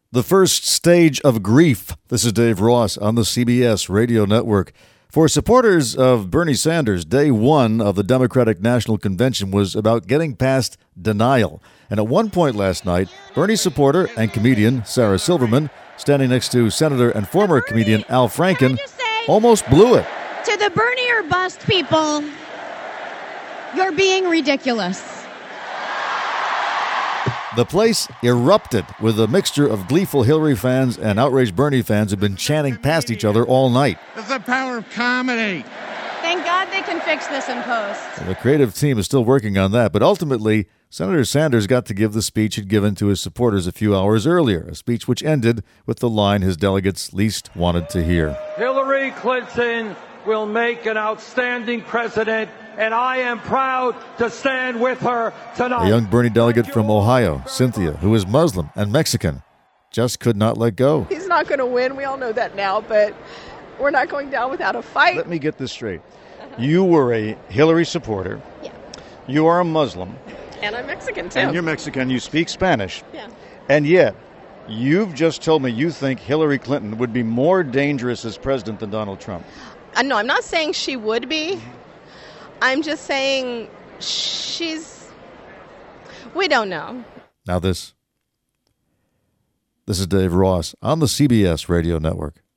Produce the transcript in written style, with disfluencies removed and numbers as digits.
The first stage of grief. This is Dave Ross on the CBS Radio Network. For supporters of Bernie Sanders, day one of the Democratic National Convention was about getting past denial. And at one point last night, Bernie supporter and comedian Sarah Silverman, standing next to Senator and former comedian Al Franken, almost blew it. To the Bernie or bust people, you're being ridiculous. The place erupted with a mixture of gleeful Hillary fans and outraged Bernie fans who've been chanting past each other all night. It's the power of comedy. Thank God they can fix this in post. The creative team is still working on that, but ultimately, Senator Sanders got to give the speech he'd given to his supporters a few hours earlier, a speech which ended with the line his delegates least wanted to hear. Hillary Clinton will make an outstanding president, and I am proud to stand with her tonight. A young Bernie delegate from Ohio, Cynthia, who is Muslim and Mexican, just could not let go. He's not going to win. We all know that now, but we're not going down without a fight. Let me get this straight. You were a Hillary supporter. Yeah. You are a Muslim. And I'm Mexican, too. And you're Mexican. You speak Spanish. Yeah. And yet, you've just told me you think Hillary Clinton would be more dangerous as president than Donald Trump. No, I'm not saying she would be. I'm just saying we don't know. Now this is Dave Ross on the CBS Radio Network.